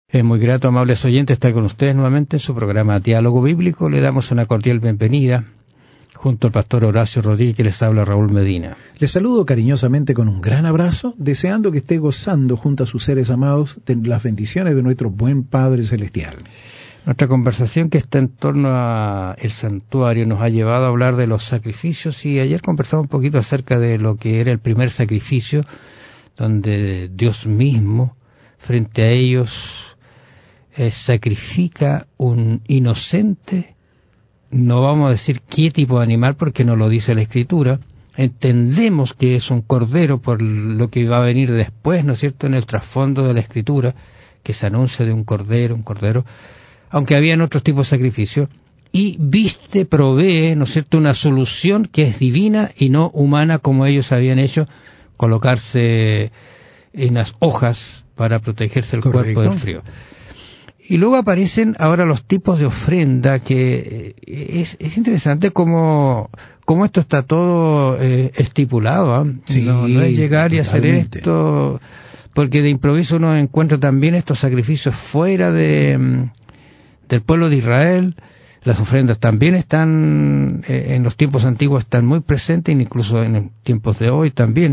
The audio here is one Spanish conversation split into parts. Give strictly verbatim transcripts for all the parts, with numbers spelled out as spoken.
Es muy grato, amables oyentes, estar con ustedes nuevamente en su programa Diálogo Bíblico. Le damos una cordial bienvenida junto al pastor Horacio Rodríguez, que les habla Raúl Medina. Les saludo cariñosamente con un gran abrazo, deseando que esté gozando junto a sus seres amados de las bendiciones de nuestro buen Padre Celestial. Nuestra conversación, que está en torno al santuario, nos ha llevado a hablar de los sacrificios, y ayer conversamos un poquito acerca de lo que era el primer sacrificio, donde Dios mismo, frente a ellos, eh, sacrifica un inocente. No vamos a decir qué tipo de animal porque no lo dice la Escritura. Entendemos que es un cordero por lo que va a venir después, ¿no es cierto?, en el trasfondo de la Escritura, que se anuncia de un cordero, un cordero, aunque habían otros tipos de sacrificios, y viste, provee, ¿no es cierto?, una solución que es divina y no humana, como ellos habían hecho, colocarse en las hojas para protegerse el Correcto. cuerpo del frío. Y luego aparecen ahora los tipos de ofrenda, que es, es interesante cómo, cómo esto está todo eh, estipulado, ¿eh? Sí, no, no es llegar y hacer esto, porque de improviso uno encuentra también estos sacrificios fuera de del pueblo de Israel. Las ofrendas también están, eh, en los tiempos antiguos están muy presentes, incluso en los tiempos de hoy también,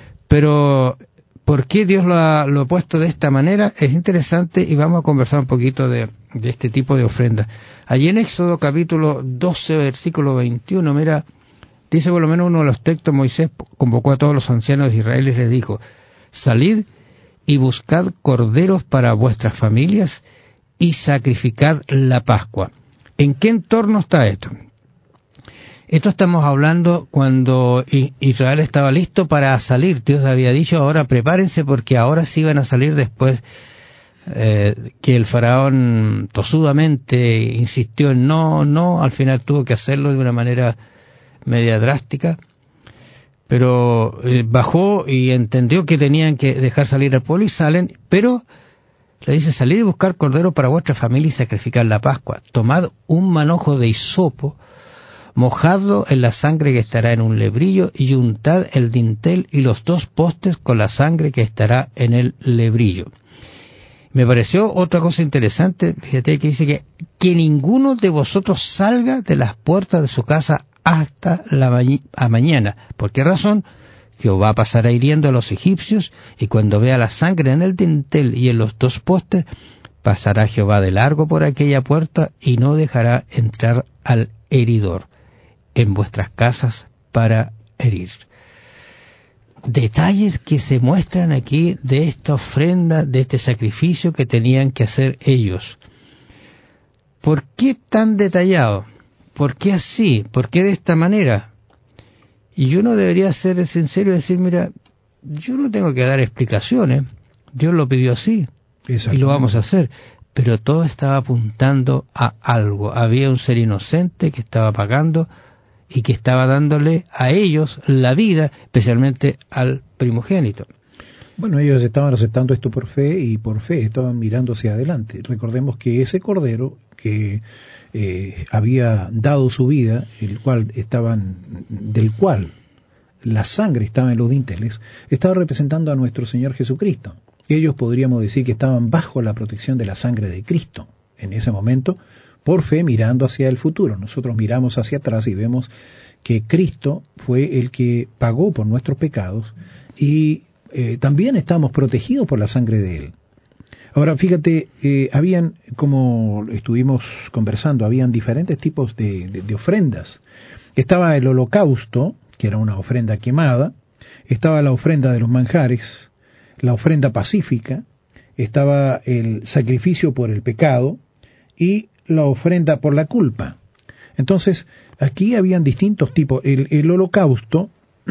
pero ¿por qué Dios lo ha, lo ha puesto de esta manera? Es interesante, y vamos a conversar un poquito de, de este tipo de ofrenda. Allí en Éxodo capítulo doce, versículo veintiuno, mira, dice por lo menos uno de los textos: Moisés convocó a todos los ancianos de Israel y les dijo: salid y buscad corderos para vuestras familias y sacrificad la Pascua. ¿En qué entorno está esto? Esto estamos hablando cuando Israel estaba listo para salir. Dios había dicho: ahora prepárense, porque ahora sí van a salir, después eh, que el faraón tosudamente insistió en no, no, al final tuvo que hacerlo de una manera media drástica, pero eh, bajó y entendió que tenían que dejar salir al pueblo, y salen, pero le dice: salid y buscar cordero para vuestra familia y sacrificar la Pascua. Tomad un manojo de hisopo, mojadlo en la sangre que estará en un lebrillo, y untad el dintel y los dos postes con la sangre que estará en el lebrillo. Me pareció otra cosa interesante, fíjate que dice que, que ninguno de vosotros salga de las puertas de su casa hasta la ma- a mañana. ¿Por qué razón? Jehová pasará hiriendo a los egipcios, y cuando vea la sangre en el dintel y en los dos postes, pasará Jehová de largo por aquella puerta y no dejará entrar al heridor en vuestras casas para herir. Detalles que se muestran aquí de esta ofrenda, de este sacrificio que tenían que hacer ellos. ¿Por qué tan detallado? ¿Por qué así? ¿Por qué de esta manera? Y uno debería ser sincero y decir: mira, yo no tengo que dar explicaciones, Dios lo pidió así y lo vamos a hacer. Pero todo estaba apuntando a algo. Había un ser inocente que estaba pagando y que estaba dándole a ellos la vida, especialmente al primogénito. Bueno, ellos estaban aceptando esto por fe, y por fe estaban mirando hacia adelante. Recordemos que ese cordero que eh, había dado su vida, el cual estaban, del cual la sangre estaba en los dinteles, estaba representando a nuestro Señor Jesucristo. Ellos, podríamos decir, que estaban bajo la protección de la sangre de Cristo en ese momento, por fe, mirando hacia el futuro. Nosotros miramos hacia atrás y vemos que Cristo fue el que pagó por nuestros pecados, y eh, también estamos protegidos por la sangre de Él. Ahora, fíjate, eh, habían, como estuvimos conversando, habían diferentes tipos de, de, de ofrendas. Estaba el holocausto, que era una ofrenda quemada; estaba la ofrenda de los manjares, la ofrenda pacífica; estaba el sacrificio por el pecado y la ofrenda por la culpa. Entonces, aquí habían distintos tipos. El, el holocausto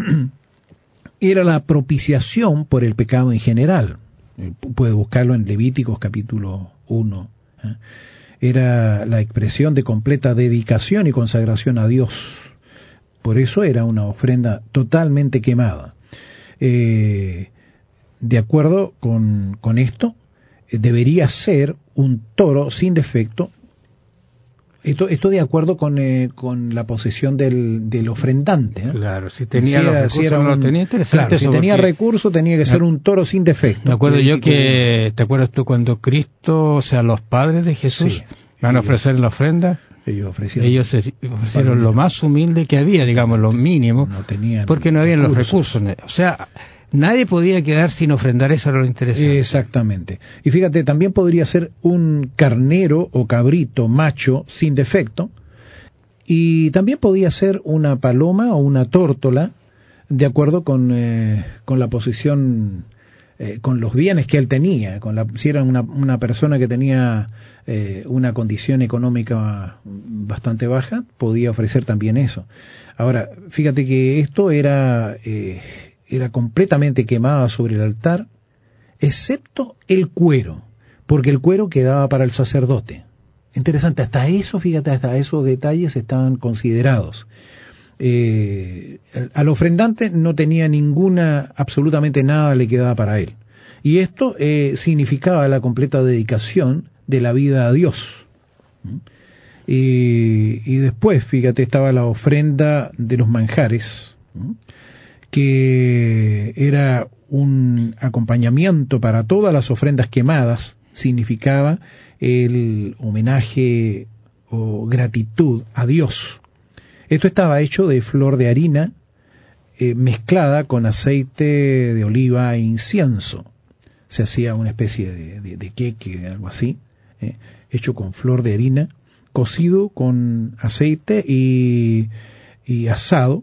era la propiciación por el pecado en general. Puede buscarlo en Levíticos capítulo uno. ¿eh? Era la expresión de completa dedicación y consagración a Dios. Por eso era una ofrenda totalmente quemada. Eh, de acuerdo con, con esto, eh, debería ser un toro sin defecto, Esto, esto de acuerdo con, eh, con la posición del, del ofrendante. ¿eh? Claro, si tenía si los era, recursos, si era un, no tenía interesante. Claro, si tenía porque, recursos tenía que ser un toro sin defecto. Me acuerdo yo que, ¿te acuerdas tú cuando Cristo, o sea, los padres de Jesús sí, van a ofrecer la ofrenda? Ellos ofrecieron, ellos se ofrecieron lo más humilde que había, digamos, lo mínimo, no tenían porque no habían recursos. los recursos. O sea, nadie podía quedar sin ofrendar, eso era lo interesante. Exactamente. Y fíjate, también podría ser un carnero o cabrito macho sin defecto, y también podía ser una paloma o una tórtola, de acuerdo con, eh, con la posición, eh, con los bienes que él tenía. Con la, si era una, una persona que tenía eh, una condición económica bastante baja, podía ofrecer también eso. Ahora, fíjate que esto era, eh, era completamente quemado sobre el altar, excepto el cuero, porque el cuero quedaba para el sacerdote. Interesante, hasta eso, fíjate, hasta esos detalles estaban considerados. Eh, al ofrendante no tenía ninguna, absolutamente nada le quedaba para él. Y esto eh, significaba la completa dedicación de la vida a Dios. Y, y después, fíjate, estaba la ofrenda de los manjares, que era un acompañamiento para todas las ofrendas quemadas, significaba el homenaje o gratitud a Dios. Esto estaba hecho de flor de harina eh, mezclada con aceite de oliva e incienso. Se hacía una especie de, de, de queque, algo así, eh, hecho con flor de harina, cocido con aceite y, y asado.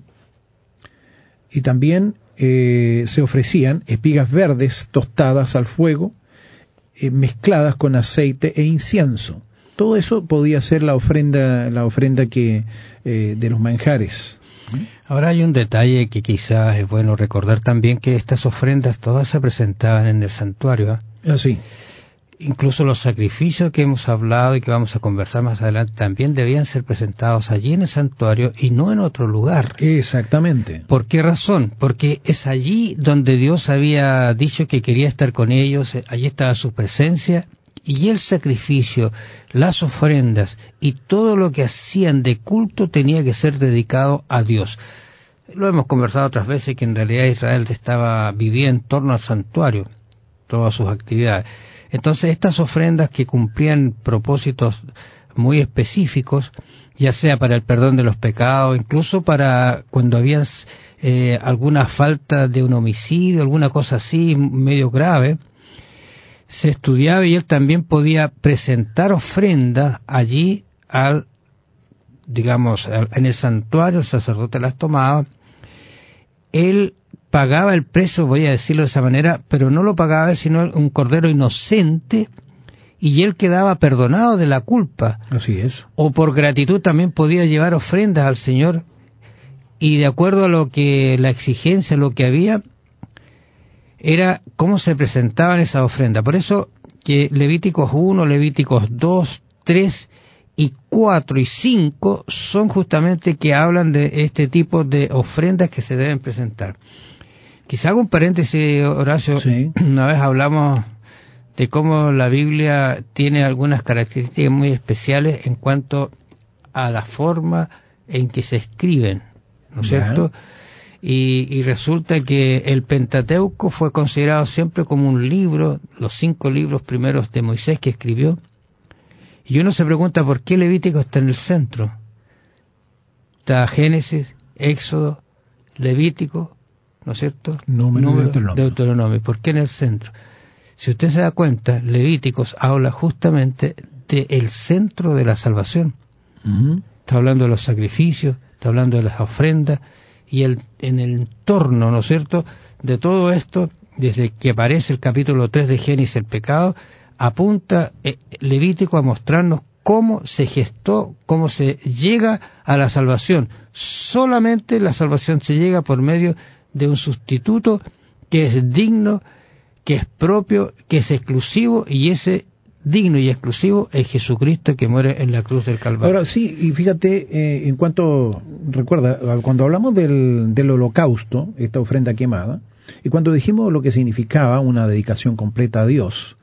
Y también eh, se ofrecían espigas verdes tostadas al fuego, eh, mezcladas con aceite e incienso. Todo eso podía ser la ofrenda, la ofrenda que eh, de los manjares. Ahora hay un detalle que quizás es bueno recordar también, que estas ofrendas todas se presentaban en el santuario. ¿eh? Así. Incluso los sacrificios que hemos hablado y que vamos a conversar más adelante también debían ser presentados allí en el santuario y no en otro lugar. Exactamente. ¿Por qué razón? Porque es allí donde Dios había dicho que quería estar con ellos, allí estaba su presencia, y el sacrificio, las ofrendas y todo lo que hacían de culto tenía que ser dedicado a Dios. Lo hemos conversado otras veces, que en realidad Israel estaba vivía en torno al santuario, todas sus actividades. Entonces estas ofrendas que cumplían propósitos muy específicos, ya sea para el perdón de los pecados, incluso para cuando había eh, alguna falta de un homicidio, alguna cosa así medio grave, se estudiaba y él también podía presentar ofrendas allí al, digamos, en el santuario, el sacerdote las tomaba, él pagaba el precio, voy a decirlo de esa manera, pero no lo pagaba él, sino un cordero inocente, y él quedaba perdonado de la culpa. Así es. O por gratitud también podía llevar ofrendas al Señor, y de acuerdo a lo que la exigencia, lo que había, era cómo se presentaban esas ofrendas. Por eso que Levíticos uno, Levíticos dos, tres y cuatro y cinco son justamente que hablan de este tipo de ofrendas que se deben presentar. Quizá hago un paréntesis, Horacio. Sí. Una vez hablamos de cómo la Biblia tiene algunas características muy especiales en cuanto a la forma en que se escriben, ¿no es cierto? Y, y resulta que el Pentateuco fue considerado siempre como un libro, los cinco libros primeros de Moisés que escribió, y uno se pregunta por qué Levítico está en el centro. Está Génesis, Éxodo, Levítico, ¿no es cierto? Número, Número, Deuteronomio. Deuteronomio. ¿Por qué en el centro? Si usted se da cuenta, Levíticos habla justamente del centro de la salvación. Uh-huh. Está hablando de los sacrificios, está hablando de las ofrendas, y el, en el entorno, ¿no es cierto?, de todo esto, desde que aparece el capítulo tres de Génesis, el pecado, apunta eh, Levítico a mostrarnos cómo se gestó, cómo se llega a la salvación. Solamente la salvación se llega por medio de un sustituto que es digno, que es propio, que es exclusivo, y ese digno y exclusivo es Jesucristo, que muere en la cruz del Calvario. Ahora sí, y fíjate, eh, en cuanto, recuerda, cuando hablamos del, del holocausto, esta ofrenda quemada, y cuando dijimos lo que significaba una dedicación completa a Dios,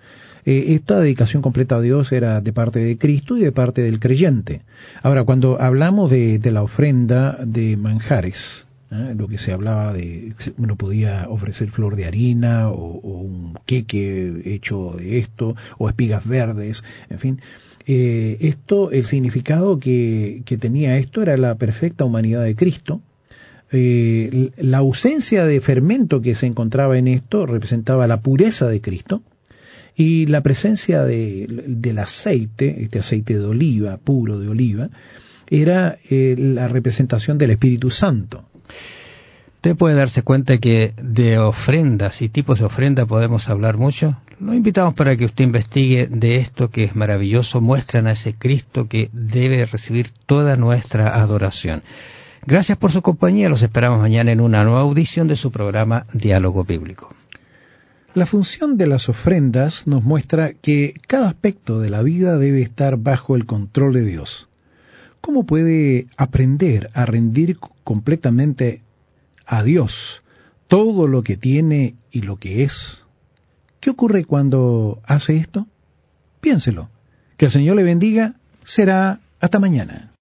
Eh, esta dedicación completa a Dios era de parte de Cristo y de parte del creyente. Ahora, cuando hablamos de, de la ofrenda de manjares, ¿eh? Lo que se hablaba de, uno podía ofrecer flor de harina o, o un queque hecho de esto, o espigas verdes, en fin. Eh, esto, el significado que, que tenía esto era la perfecta humanidad de Cristo. Eh, la ausencia de fermento que se encontraba en esto representaba la pureza de Cristo, y la presencia de, del aceite, este aceite de oliva, puro de oliva, era eh, la representación del Espíritu Santo. Usted puede darse cuenta que de ofrendas y tipos de ofrenda podemos hablar mucho. Lo invitamos para que usted investigue de esto que es maravilloso, muestran a ese Cristo que debe recibir toda nuestra adoración. Gracias por su compañía, los esperamos mañana en una nueva audición de su programa Diálogo Bíblico. La función de las ofrendas nos muestra que cada aspecto de la vida debe estar bajo el control de Dios. ¿Cómo puede aprender a rendir completamente a Dios todo lo que tiene y lo que es? ¿Qué ocurre cuando hace esto? Piénselo. Que el Señor le bendiga. Será hasta mañana.